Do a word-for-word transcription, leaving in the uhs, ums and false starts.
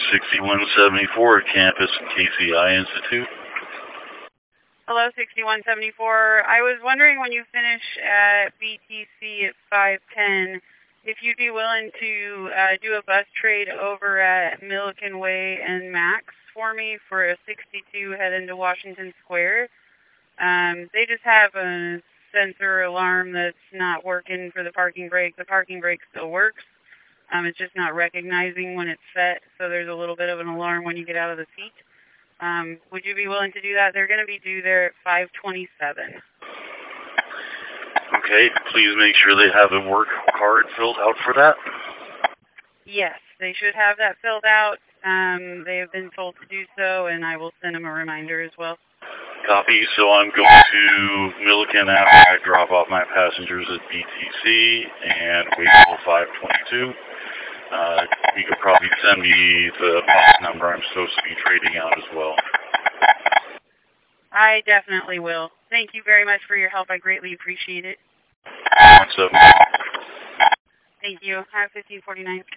sixty-one seventy-four, Campus K C I Institute. Hello, sixty-one seventy-four. I was wondering when you finish at B T C at five ten, if you'd be willing to uh, do a bus trade over at Milliken Way and Max for me for a sixty-two heading to Washington Square. Um, they just have a sensor alarm that's not working for the parking brake. The parking brake still works. Um, it's just not recognizing when it's set, so there's a little bit of an alarm when you get out of the seat. Um, would you be willing to do that? They're going to be due there at five twenty-seven. Okay, please make sure they have a work card filled out for that. Yes, they should have that filled out. Um, they have been told to do so, and I will send them a reminder as well. Copy. So I'm going to Milliken after I drop off my passengers at B T C and wait until five twenty-two. Uh, you could probably send me the box number I'm supposed to be trading out as well. I definitely will. Thank you very much for your help. I greatly appreciate it. What's up? Thank you. Have fifteen forty-nine.